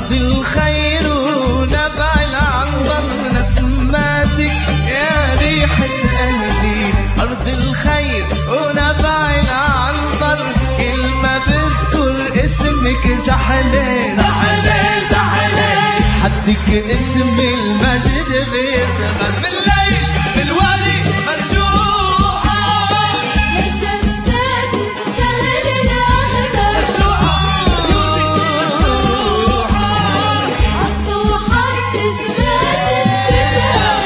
أرض الخير ونبع العنبر نسماتك يا ريحة أهلي. أرض الخير ونبع العنبر كل ما بذكر اسمك زحلة زحلة زحلة. حدك اسم المجد بيزغر بالليل بالوادي مرجوعة الشمسات السهل الأخضر مشروعة عالصوحات تشمات ابتسام.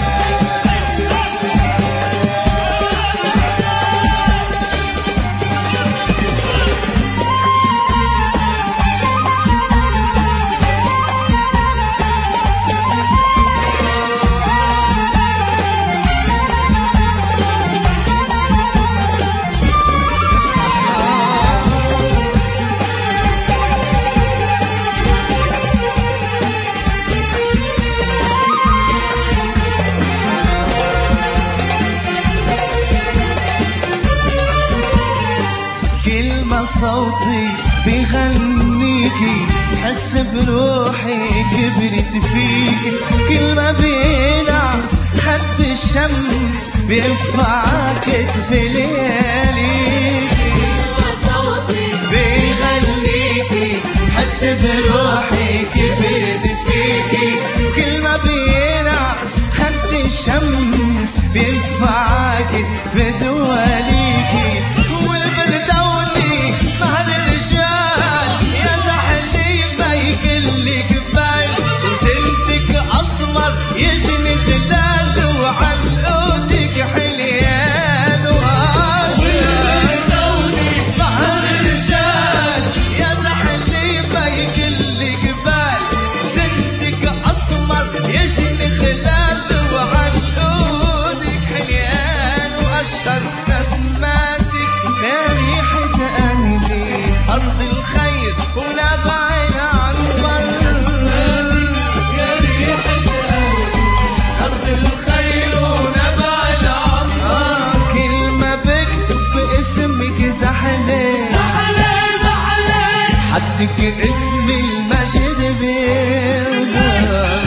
صوتي بغنيكي حس بروحي كبرت فيكي. كل ما بينعس خد الشمس بيرفع كتف لياليكي. صوتي بغنيكي حس بروحي كبرت فيكي. كل ما بينعس خد الشمس بيرفع كتف دواليكي. يجني خلال وعلقودك حليان وعاشق ظهر الرجال يا زحلي ما يكل جبال. زنتك اسمر يجني خلال وعلقودك حليان واشهر نسماتك يا ريحة اهلي. ارض الخير ونبع العنبر اسمك زحلة زحلة زحلة. حدك اسم المجد بيزغر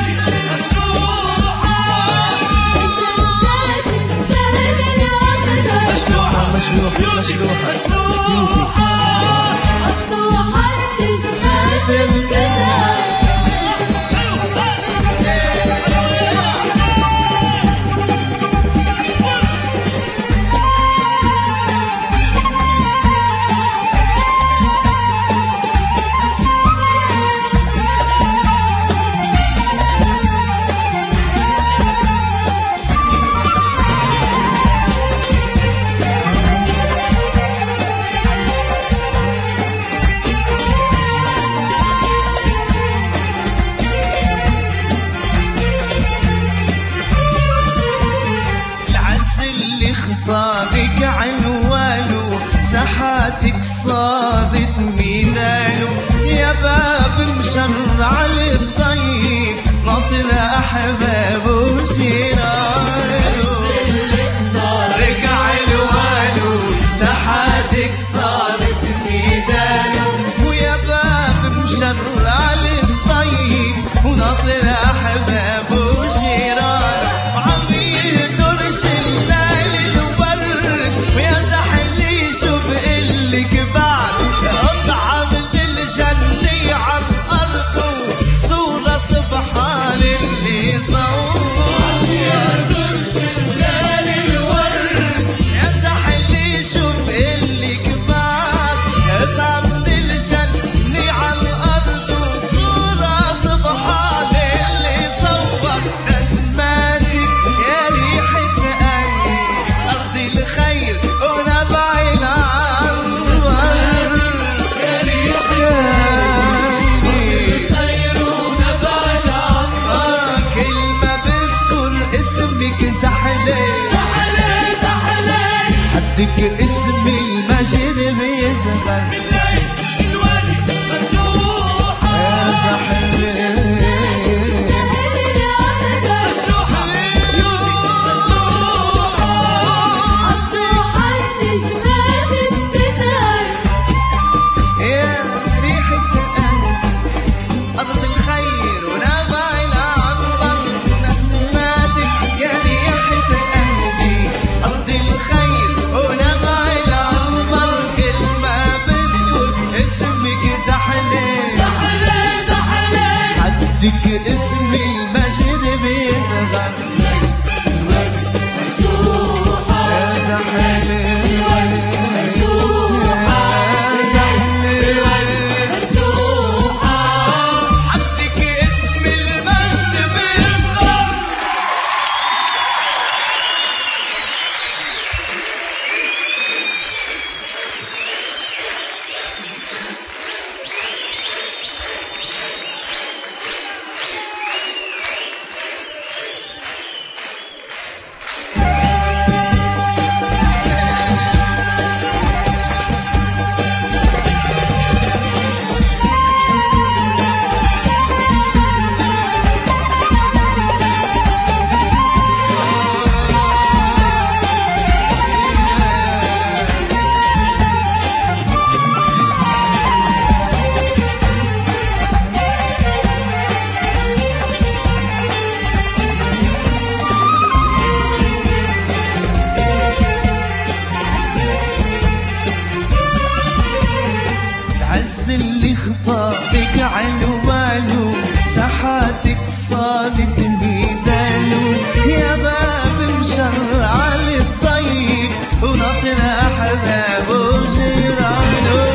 الشمسات السهل الأخضر مشلوحة مشلوحة مشلوحة عالصوحات تشمات ابتسام. اختارك عنوانه ساحاتك صارت ميدانه. يا باب مشرع للضيف ناطر احبابه وجيرانه. رجع عنوانه ساحاتك صارت ميدانه. ويا باب مشرع للضيف وناطر احبابه وجيرانه. لك بعد قطعة من الجنة عالأرض وصورة سبحان اللي صور يا درش جمال الورد. يا زحلي شوف لك بعد قطعة من الجنة عالأرض وصورة سبحان اللي صور رسماتك يا ريحة أهلي. أرض الخير ونبع اسمك زحلة زحلة زحلة. حدك اسم المجد بيزغر بالليل الوادي مرجوعة يا زحلة السهل الأخضر عالصوحات تشمات ابتسام. يا ريحة أهلي. حدك عنوانه ساحاتك صارت ميدانه يا باب مشرع للضيف وناطر احبابه وجيرانه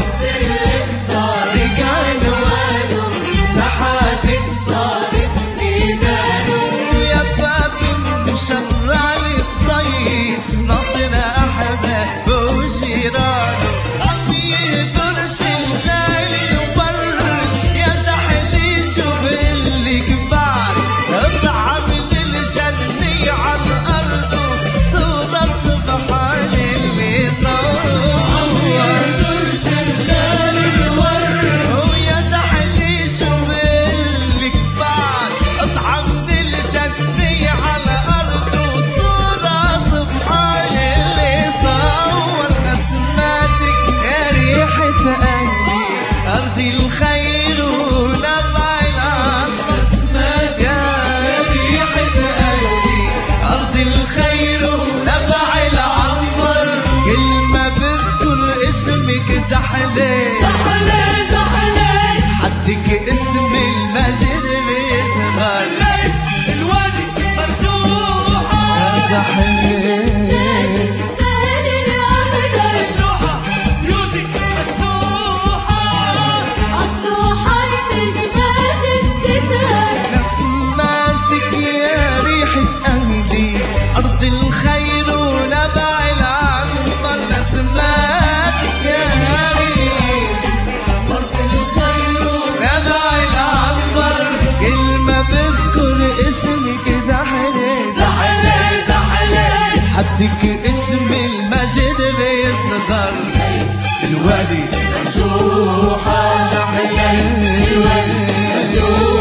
حدك عنوانه ساحاتك صارت ميدانه يا باب مشرع للضيف ناطر احبابه وجيرانه عم يدرش الليل الورد يا زحلي شو بقلك بعد اطعم الجنة على الارض صورة سبحان اللي صور يدرش الليل الورد ويا زحلي شو بقلك بعد اطعم الجنة على الارض صورة سبحان اللي صور نسماتك يا ريحة قلبي أرضي الخير ونبع العنبر يا ريحة قلبي أرض الخير ونبع العنبر كل ما بذكر اسمك زحلي زحلي زحلي حدك اسم المجد بيصغر الوادي مرشوحة يا زحلي السهل الأخضر مشروحة بيوتك مشروحة أصله حد شمات التسهل نسماتك يا ريحة قلبي أرض الخير ونبع العنبر نسماتك يا ريح نبع العنبر كل ما بذكر اسمك زحلي زحلي زحلي حدك اسم المجد بيصغر الوادي مرشوحة زحلي الوادي مرشوحة